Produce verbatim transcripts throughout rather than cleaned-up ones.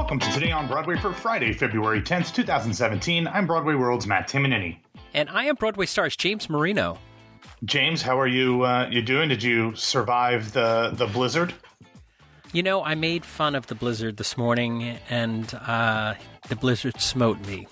Welcome to Today on Broadway for Friday, February tenth, twenty seventeen. I'm Broadway World's Matt Timonini. And I am Broadway Stars James Marino. James, how are you uh, you doing? Did you survive the, the blizzard? You know, I made fun of the blizzard this morning, and uh, the blizzard smote me.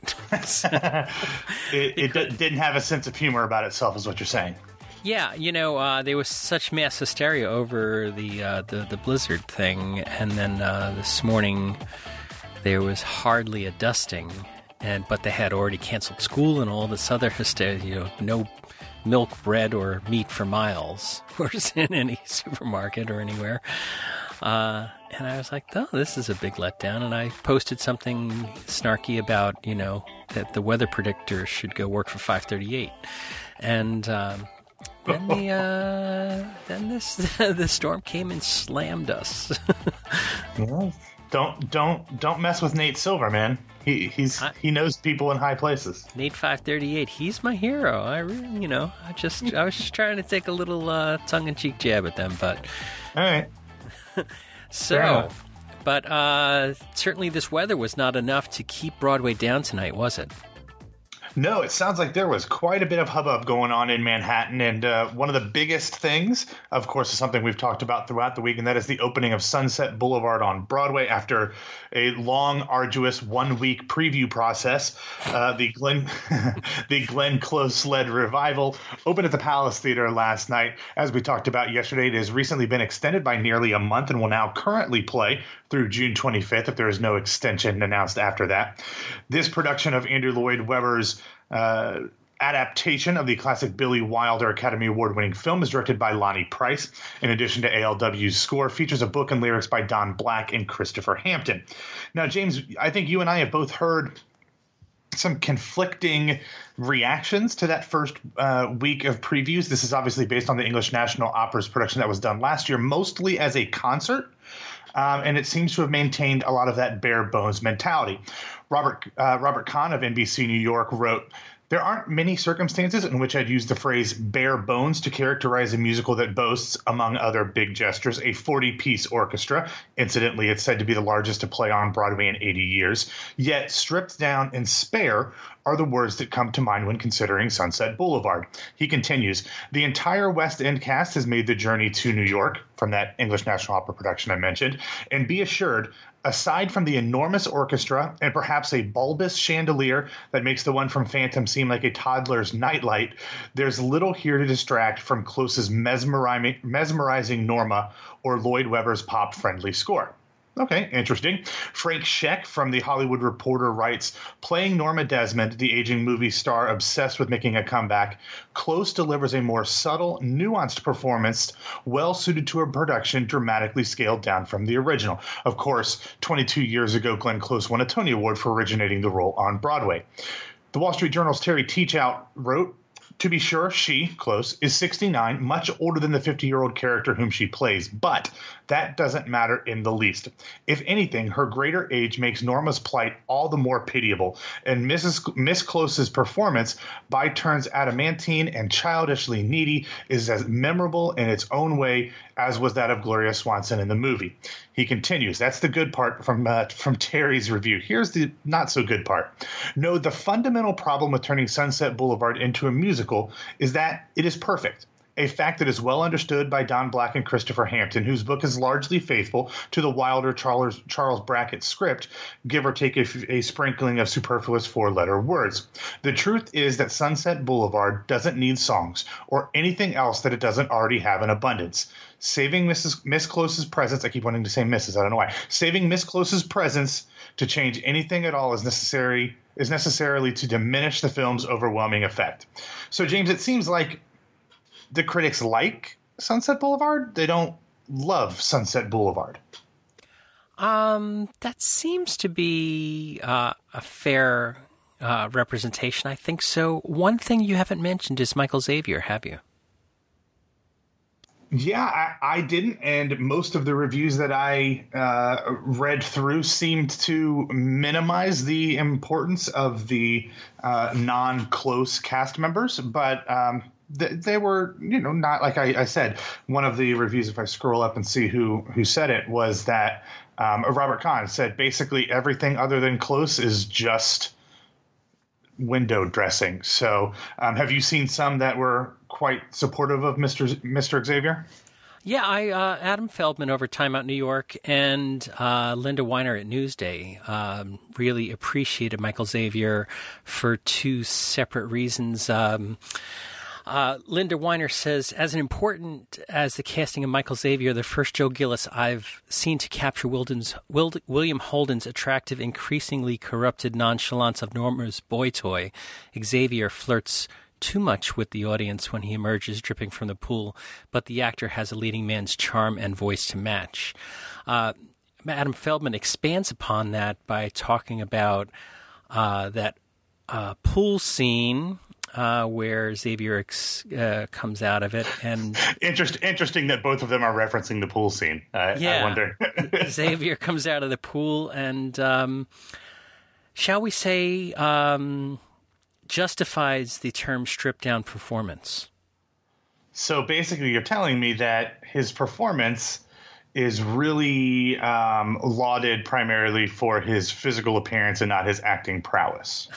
it it d- didn't have a sense of humor about itself, is what you're saying. Yeah, you know, uh, there was such mass hysteria over the uh, the, the blizzard thing, and then uh, this morning there was hardly a dusting, and but they had already canceled school and all this other hysteria. You know, no milk, bread, or meat for miles was in any supermarket or anywhere. Uh, and I was like, oh, this is a big letdown. And I posted something snarky about, you know, that the weather predictor should go work for five thirty-eight. And um, then the uh, then this the storm came and slammed us. Well, don't don't don't mess with Nate Silver, man. He he's I, he knows people in high places. Nate five thirty-eight, he's my hero. I really, you know, I just I was just trying to take a little uh, tongue-in-cheek jab at them, but all right. So, but uh, certainly this weather was not enough to keep Broadway down tonight, was it? No, it sounds like there was quite a bit of hubbub going on in Manhattan, and uh, one of the biggest things, of course, is something we've talked about throughout the week, and that is the opening of Sunset Boulevard on Broadway after a long, arduous one-week preview process. Uh, the Glenn the Glenn Close-led revival opened at the Palace Theater last night. As we talked about yesterday, it has recently been extended by nearly a month and will now currently play through June twenty-fifth if there is no extension announced after that. This production of Andrew Lloyd Webber's Uh, adaptation of the classic Billy Wilder Academy Award-winning film is directed by Lonnie Price. In addition to A L W's score, features a book and lyrics by Don Black and Christopher Hampton. Now, James, I think you and I have both heard some conflicting reactions to that first uh, week of previews. This is obviously based on the English National Opera's production that was done last year, mostly as a concert. Um, and it seems to have maintained a lot of that bare bones mentality. Robert uh, Robert Kahn of N B C New York wrote, "There aren't many circumstances in which I'd use the phrase bare bones to characterize a musical that boasts, among other big gestures, a forty-piece orchestra. Incidentally, it's said to be the largest to play on Broadway in eighty years. Yet stripped down and spare are the words that come to mind when considering Sunset Boulevard." He continues, "The entire West End cast has made the journey to New York," from that English National Opera production I mentioned, "and be assured, aside from the enormous orchestra and perhaps a bulbous chandelier that makes the one from Phantom seem like a toddler's nightlight, there's little here to distract from Close's mesmerizing, mesmerizing Norma or Lloyd Webber's pop-friendly score." Okay, interesting. Frank Scheck from The Hollywood Reporter writes, "Playing Norma Desmond, the aging movie star obsessed with making a comeback, Close delivers a more subtle, nuanced performance, well-suited to a production dramatically scaled down from the original." Of course, twenty-two years ago, Glenn Close won a Tony Award for originating the role on Broadway. The Wall Street Journal's Terry Teachout wrote, "To be sure, she, Close, is sixty-nine, much older than the fifty-year-old character whom she plays, but that doesn't matter in the least. If anything, her greater age makes Norma's plight all the more pitiable, and Missus Miss Close's performance, by turns adamantine and childishly needy, is as memorable in its own way as was that of Gloria Swanson in the movie." He continues, that's the good part from uh, from Terry's review. Here's the not-so-good part. "No, the fundamental problem with turning Sunset Boulevard into a musical is that it is perfect. A fact that is well understood by Don Black and Christopher Hampton, whose book is largely faithful to the Wilder Charles, Charles Brackett script, give or take a, a sprinkling of superfluous four-letter words. The truth is that Sunset Boulevard doesn't need songs or anything else that it doesn't already have in abundance. Saving Missus Miss Close's presence, I keep wanting to say Missus, I don't know why. Saving Miss Close's presence to change anything at all is necessary is necessarily to diminish the film's overwhelming effect." So, James, it seems like the critics like Sunset Boulevard. They don't love Sunset Boulevard. Um, that seems to be uh, a fair uh, representation. I think so. One thing you haven't mentioned is Michael Xavier, have you? Yeah, I, I didn't, and most of the reviews that I uh, read through seemed to minimize the importance of the uh, non-close cast members, but um, th- they were, you know, not like I, I said. One of the reviews, if I scroll up and see who who said it, was that um, Robert Kahn said basically everything other than close is just window dressing. So um, have you seen some that were quite supportive of Mister Mister Xavier? Yeah, I uh, Adam Feldman over Time Out New York and uh, Linda Weiner at Newsday um, really appreciated Michael Xavier for two separate reasons. Um, uh, Linda Weiner says, as important as the casting of Michael Xavier, the first Joe Gillis I've seen to capture Wilden's, Wild, William Holden's attractive, increasingly corrupted nonchalance of Norma's boy toy, Xavier flirts too much with the audience when he emerges dripping from the pool, but the actor has a leading man's charm and voice to match. Uh, Adam Feldman expands upon that by talking about uh, that uh, pool scene uh, where Xavier ex- uh, comes out of it. And Interest, interesting that both of them are referencing the pool scene. Uh, yeah, I wonder. Xavier comes out of the pool and, um, shall we say... Um, justifies the term stripped down performance. So basically you're telling me that his performance is really um, lauded primarily for his physical appearance and not his acting prowess.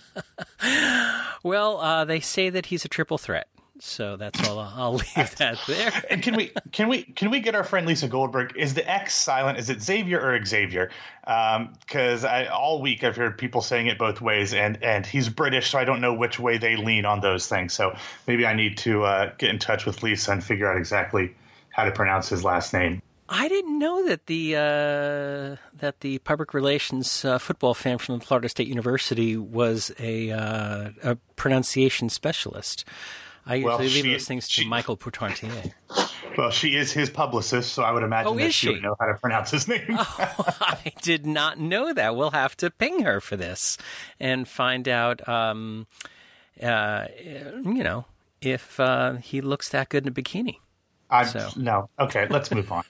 Well, uh, they say that he's a triple threat. So that's all. I'll, I'll leave that there. And can we can we can we get our friend Lisa Goldberg? Is the X silent? Is it Xavier or Xavier? Because um, I all week I've heard people saying it both ways, and and he's British, so I don't know which way they lean on those things. So maybe I need to uh, get in touch with Lisa and figure out exactly how to pronounce his last name. I didn't know that the uh, that the public relations uh, football fan from Florida State University was a uh, a pronunciation specialist. I usually well, leave she, those things to she, Michael Poutartier. Well, she is his publicist, so I would imagine oh, that she? she would know how to pronounce his name. Oh, I did not know that. We'll have to ping her for this and find out, um, uh, you know, if uh, he looks that good in a bikini. I so. No. Okay, let's move on.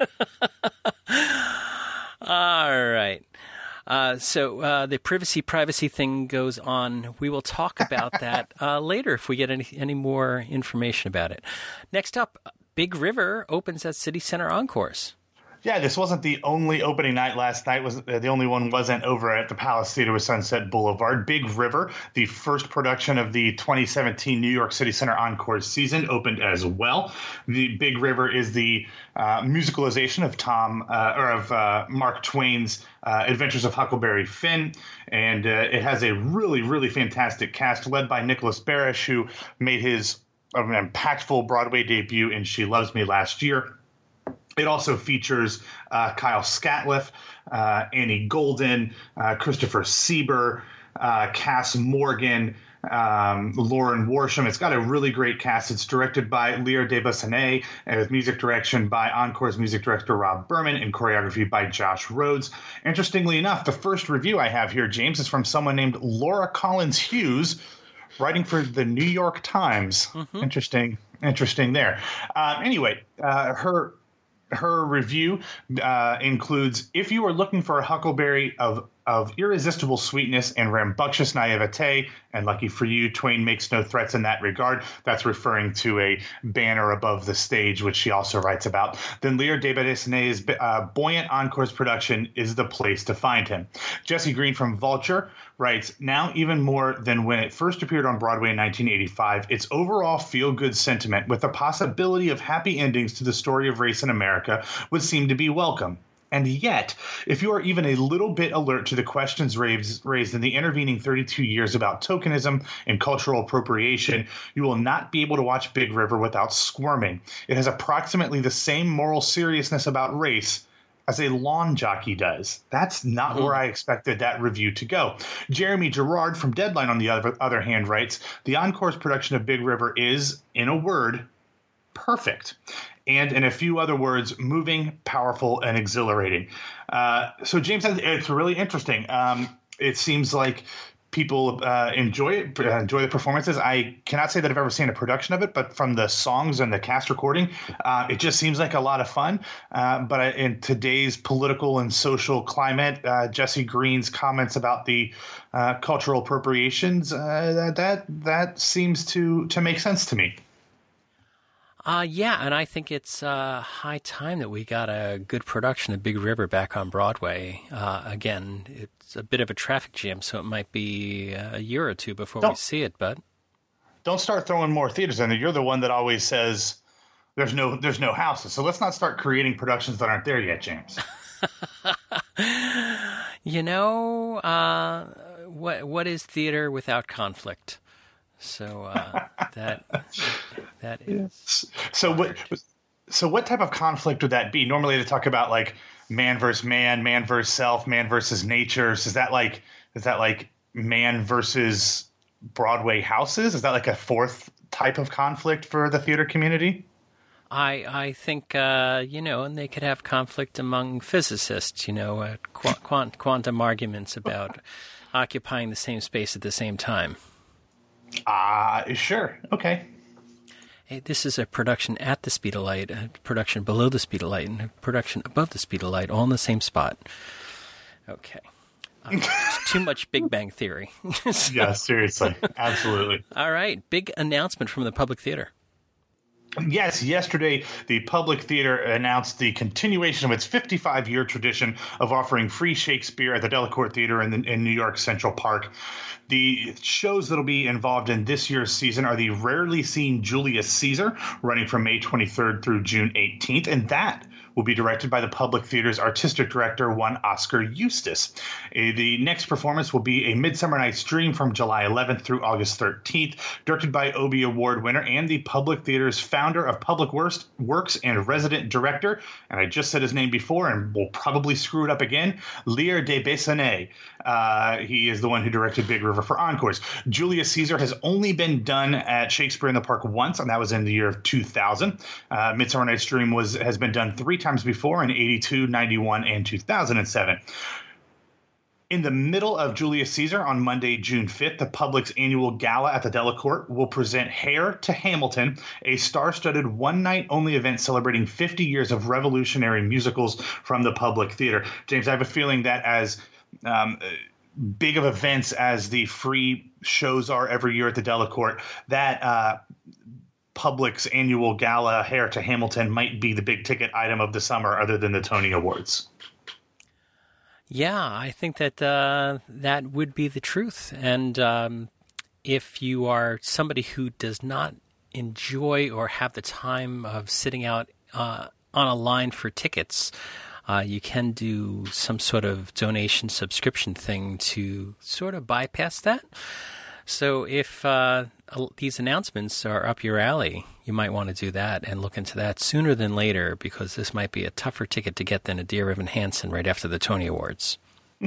All right. Uh, so uh, the privacy privacy thing goes on. We will talk about that uh, later if we get any any more information about it. Next up, Big River opens at City Center Encores. Yeah, this wasn't the only opening night last night. Was uh, the only one wasn't over at the Palace Theater with Sunset Boulevard. Big River, the first production of the twenty seventeen New York City Center Encore season, opened as well. The Big River is the uh, musicalization of Tom uh, or of uh, Mark Twain's uh, Adventures of Huckleberry Finn, and uh, it has a really, really fantastic cast led by Nicholas Barish, who made his an impactful Broadway debut in She Loves Me last year. It also features uh, Kyle Scatliff, uh, Annie Golden, uh, Christopher Sieber, uh, Cass Morgan, um, Lauren Warsham. It's got a really great cast. It's directed by Lear Debussonnet, and with music direction by Encore's music director Rob Berman and choreography by Josh Rhodes. Interestingly enough, the first review I have here, James, is from someone named Laura Collins Hughes, writing for the New York Times. Mm-hmm. Interesting, interesting there. Uh, anyway, uh, her... Her review uh, includes, if you are looking for a Huckleberry of of irresistible sweetness and rambunctious naivete, and lucky for you, Twain makes no threats in that regard. That's referring to a banner above the stage, which she also writes about. Then Lear Debussonet's uh, buoyant Encore's production is the place to find him. Jesse Green from Vulture writes, now even more than when it first appeared on Broadway in nineteen eighty-five, its overall feel-good sentiment with the possibility of happy endings to the story of race in America would seem to be welcome. And yet, if you are even a little bit alert to the questions raised, raised in the intervening thirty-two years about tokenism and cultural appropriation, you will not be able to watch Big River without squirming. It has approximately the same moral seriousness about race as a lawn jockey does. That's not mm-hmm. where I expected that review to go. Jeremy Gerard from Deadline, on the other, other hand, writes, the Encore's production of Big River is, in a word, perfect. And in a few other words, moving, powerful, and exhilarating. Uh, so, James, it's really interesting. Um, it seems like people uh, enjoy it, uh, enjoy the performances. I cannot say that I've ever seen a production of it, but from the songs and the cast recording, uh, it just seems like a lot of fun. Uh, but in today's political and social climate, uh, Jesse Green's comments about the uh, cultural appropriations, uh, that that seems to to make sense to me. Uh, yeah, and I think it's uh, high time that we got a good production of Big River back on Broadway. Uh, again, it's a bit of a traffic jam, so it might be a year or two before don't, we see it. But don't start throwing more theaters in there. You're the one that always says there's no there's no houses. So let's not start creating productions that aren't there yet, James. You know, uh, what what is theater without conflict? So uh, that that is. So what? So what type of conflict would that be? Normally, they talk about like man versus man, man versus self, man versus nature. Is that like is that like man versus Broadway houses? Is that like a fourth type of conflict for the theater community? I I think uh, you know, and they could have conflict among physicists. You know, uh, qu- quant- quantum arguments about occupying the same space at the same time. Ah, uh, sure. Okay. Hey, this is a production at the speed of light, a production below the speed of light, and a production above the speed of light, all in the same spot. Okay. Uh, too much Big Bang Theory. So, yeah, seriously. Absolutely. All right. Big announcement from the Public Theater. Yes, yesterday the Public Theater announced the continuation of its fifty-five-year tradition of offering free Shakespeare at the Delacorte Theater in, the, in New York Central Park. The shows that will be involved in this year's season are the Rarely Seen Julius Caesar, running from May twenty-third through June eighteenth, and that will be directed by the Public Theater's artistic director, one Oscar Eustis. Uh, the next performance will be A Midsummer Night's Dream from July eleventh through August thirteenth, directed by Obie Award winner and the Public Theater's founder of Public Works and resident director, and I just said his name before and will probably screw it up again, Lear de Bessonet. Uh, he is the one who directed Big River for Encores. Julius Caesar has only been done at Shakespeare in the Park once, and that was in the year of two thousand. Uh, Midsummer Night's Dream was has been done three times before in eighty-two, ninety-one, and two thousand seven. In the middle of Julius Caesar on Monday, June fifth, the Public's annual gala at the Delacorte will present Hair to Hamilton, a star-studded one-night-only event celebrating fifty years of revolutionary musicals from the Public Theater. James, I have a feeling that as um, big of events as the free shows are every year at the Delacorte, that uh, Public's annual gala, Hair to Hamilton, might be the big-ticket item of the summer other than the Tony Awards. Yeah, I think that uh, that would be the truth. And um, if you are somebody who does not enjoy or have the time of sitting out uh, on a line for tickets, uh, you can do some sort of donation subscription thing to sort of bypass that. So if uh, these announcements are up your alley, you might want to do that and look into that sooner than later, because this might be a tougher ticket to get than a Dear Evan Hansen right after the Tony Awards.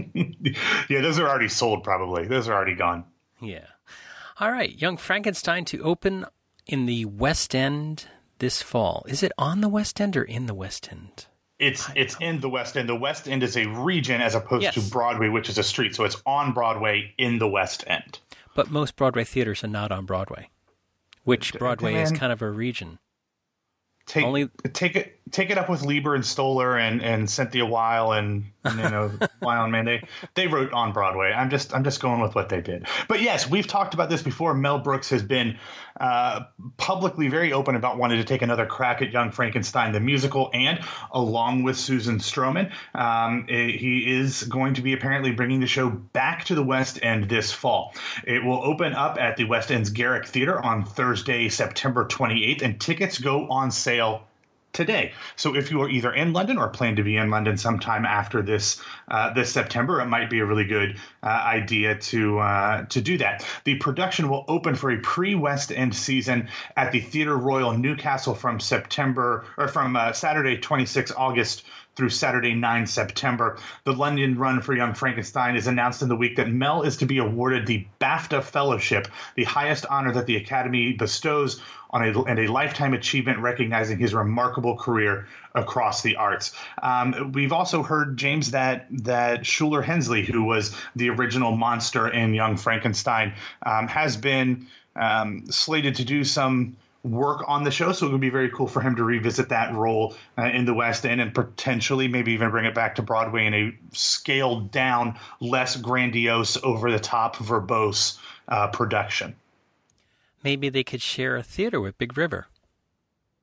Yeah, those are already sold probably. Those are already gone. Yeah. All right, Young Frankenstein to open in the West End this fall. Is it on the West End or in the West End? It's it's in the West End. The West End is a region as opposed yes. to Broadway, which is a street. So it's on Broadway in the West End. But most Broadway theaters are not on Broadway, which Broadway Man, is kind of a region. Take Only... take it take it up with Lieber and Stoller and, and Cynthia Weil and, and you know Weil and Mann. They they wrote on Broadway. I'm just I'm just going with what they did. But yes, we've talked about this before. Mel Brooks has been uh, publicly very open about wanting to take another crack at Young Frankenstein the musical, and along with Susan Stroman, um, he is going to be apparently bringing the show back to the West End this fall. It will open up at the West End's Garrick Theater on Thursday, September twenty-eighth, and tickets go on sale today. So if you are either in London or plan to be in London sometime after this uh, this September, it might be a really good uh, idea to uh, to do that. The production will open for a pre-West End season at the Theatre Royal Newcastle from September or from uh, Saturday, twenty-sixth August through Saturday, ninth September. The London run for Young Frankenstein is announced in the week that Mel is to be awarded the BAFTA Fellowship, the highest honor that the Academy bestows on a, and a lifetime achievement recognizing his remarkable career across the arts. Um, we've also heard, James, that that Shuler Hensley, who was the original monster in Young Frankenstein, um, has been um, slated to do some work on the show, so it would be very cool for him to revisit that role uh, in the West End and potentially maybe even bring it back to Broadway in a scaled down, less grandiose, over-the-top, verbose uh, production. Maybe they could share a theater with Big River.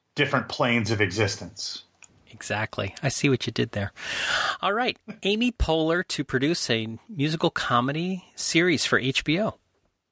different planes of existence. Exactly. I see what you did there. All right. Amy Poehler to produce a musical comedy series for H B O.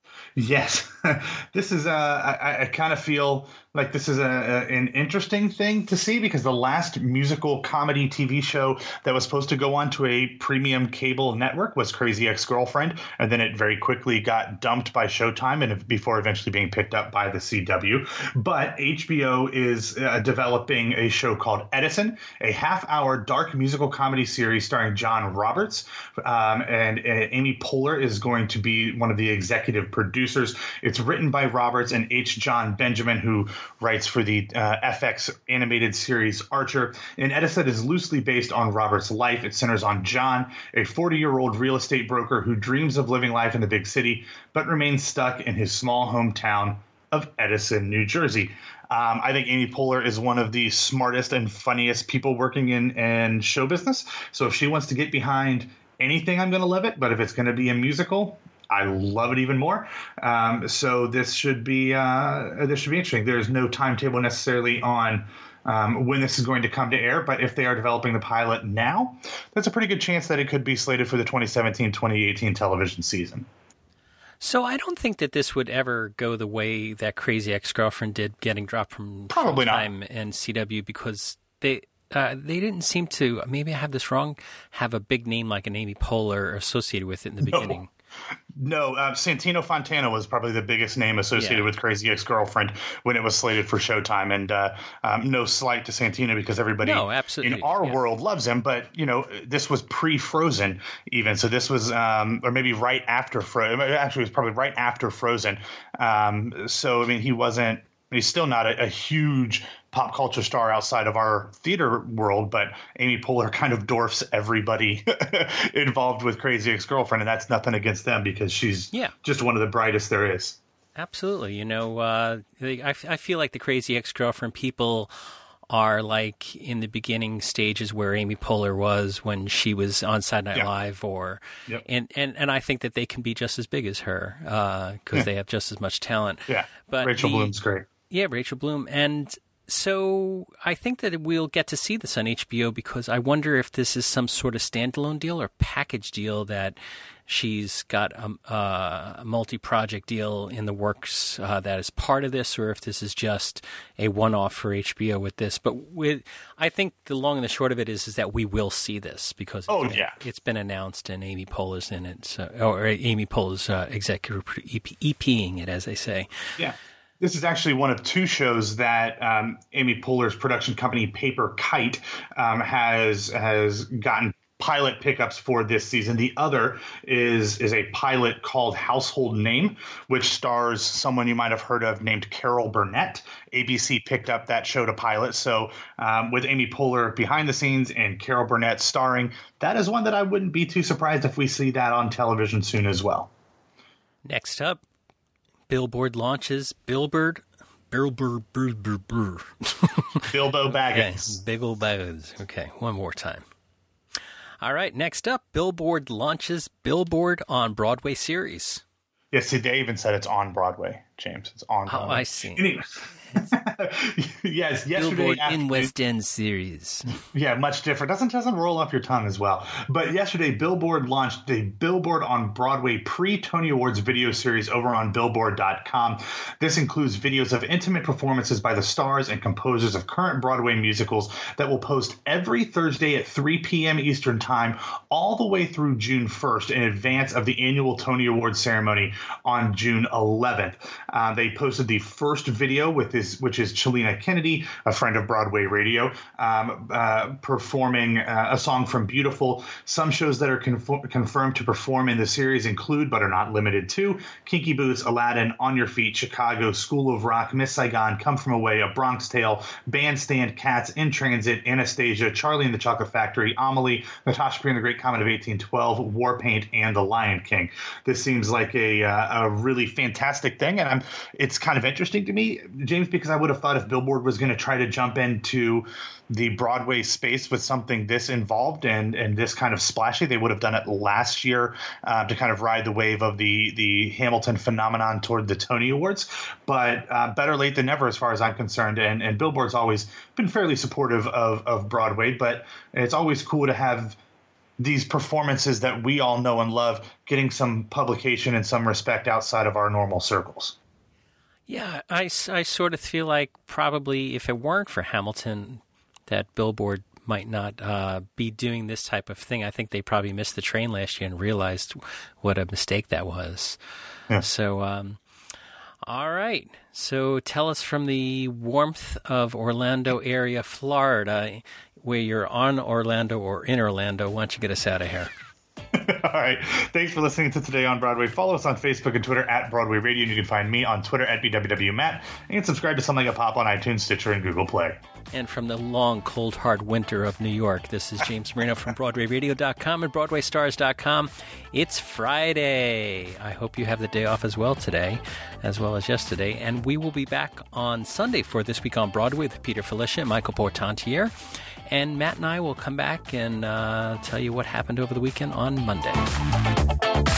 Yes, this is. Uh, I, I kind of feel like this is a, a, an interesting thing to see, because the last musical comedy T V show that was supposed to go on to a premium cable network was Crazy Ex-Girlfriend, and then it very quickly got dumped by Showtime and before eventually being picked up by the C W. But H B O is uh, developing a show called Edison, a half-hour dark musical comedy series starring John Roberts, um, and uh, Amy Poehler is going to be one of the executive producers. It's written by Roberts and H. John Benjamin, who writes for the uh, F X animated series Archer. And Edison is loosely based on Roberts' life. It centers on John, a forty-year-old real estate broker who dreams of living life in the big city, but remains stuck in his small hometown of Edison, New Jersey. Um, I think Amy Poehler is one of the smartest and funniest people working in, in show business. So if she wants to get behind anything, I'm going to love it. But if it's going to be a musical, I love it even more. Um, so this should be uh, this should be interesting. There's no timetable necessarily on um, when this is going to come to air, but if they are developing the pilot now, that's a pretty good chance that it could be slated for the twenty seventeen twenty eighteen television season. So I don't think that this would ever go the way that Crazy Ex-Girlfriend did, getting dropped from Probably Showtime not. and C W, because they uh, they didn't seem to, maybe I have this wrong, have a big name like an Amy Poehler associated with it in the No. beginning. No, uh, Santino Fontana was probably the biggest name associated Yeah. with Crazy Ex-Girlfriend when it was slated for Showtime. And uh, um, no slight to Santino, because everybody No, absolutely. in our Yeah. world loves him. But, you know, this was pre-Frozen even. So this was um, or maybe right after Frozen. Actually, it was probably right after Frozen. Um, so, I mean, he wasn't – he's still not a, a huge pop culture star outside of our theater world, but Amy Poehler kind of dwarfs everybody involved with Crazy Ex-Girlfriend, and that's nothing against them, because she's Yeah. just one of the brightest there is. Absolutely. You know, uh, I, I feel like the Crazy Ex-Girlfriend people are like in the beginning stages where Amy Poehler was when she was on Saturday Night Yeah. Live, or Yep. and, and, and I think that they can be just as big as her because Yeah. they have just as much talent. Yeah, But Rachel the- Bloom's great. Yeah, Rachel Bloom. And so I think that we'll get to see this on H B O, because I wonder if this is some sort of standalone deal or package deal that she's got a, a multi-project deal in the works uh, that is part of this, or if this is just a one-off for H B O with this. But with, I think the long and the short of it is, is that we will see this, because it's Oh, been, yeah. it's been announced and Amy Poehler's in it, so, or Amy Poehler's uh, executive EPing it, as they say. Yeah. This is actually one of two shows that um, Amy Poehler's production company, Paper Kite, um, has has gotten pilot pickups for this season. The other is is a pilot called Household Name, which stars someone you might have heard of named Carol Burnett. A B C picked up that show to pilot. So um, with Amy Poehler behind the scenes and Carol Burnett starring, that is one that I wouldn't be too surprised if we see that on television soon as well. Next up, Billboard launches Billboard, Billboard, Billboard, Billboard. Bilbo Okay, Baggins. big old bags. Okay, one more time. All right, next up, Billboard launches Billboard on Broadway series. Yes, see, they even said it's on Broadway, James. It's on Broadway. Oh, I see. Anyway. Yes, yesterday Billboard in afternoon- West End series. Yeah, much different. Doesn't doesn't roll off your tongue as well. But yesterday, Billboard launched the Billboard on Broadway pre-Tony Awards video series over on Billboard dot com. This includes videos of intimate performances by the stars and composers of current Broadway musicals that will post every Thursday at three p.m. Eastern Time, all the way through June first, in advance of the annual Tony Awards ceremony on June eleventh. Uh, they posted the first video with this, which is Chelina Kennedy, a friend of Broadway Radio, um, uh, performing uh, a song from Beautiful. Some shows that are conf- confirmed to perform in the series include, but are not limited to, Kinky Boots, Aladdin, On Your Feet, Chicago, School of Rock, Miss Saigon, Come From Away, A Bronx Tale, Bandstand, Cats, In Transit, Anastasia, Charlie and the Chocolate Factory, Amelie, Natasha Green, The Great Comet of eighteen twelve, War Paint, and The Lion King. This seems like a, uh, a really fantastic thing, and time. It's kind of interesting to me, James, because I would have thought if Billboard was going to try to jump into the Broadway space with something this involved and, and this kind of splashy, they would have done it last year uh, to kind of ride the wave of the, the Hamilton phenomenon toward the Tony Awards. But uh, better late than never, as far as I'm concerned. And, and Billboard's always been fairly supportive of, of Broadway, but it's always cool to have these performances that we all know and love getting some publication and some respect outside of our normal circles. Yeah, I, I sort of feel like probably if it weren't for Hamilton, that Billboard might not uh, be doing this type of thing. I think they probably missed the train last year and realized what a mistake that was. Yeah. So, um, all right. So tell us from the warmth of Orlando area, Florida, where you're on Orlando or in Orlando. Why don't you get us out of here? All right. Thanks for listening to Today on Broadway. Follow us on Facebook and Twitter at Broadway Radio, and you can find me on Twitter at B W W Matt, and subscribe to Something Like a Pop on iTunes, Stitcher, and Google Play. And from the long, cold, hard winter of New York, this is James Marino from Broadway Radio dot com and Broadway Stars dot com. It's Friday. I hope you have the day off as well today, as well as yesterday. And we will be back on Sunday for This Week on Broadway with Peter Felicia and Michael Portantiere. And Matt and I will come back and uh, tell you what happened over the weekend on Monday.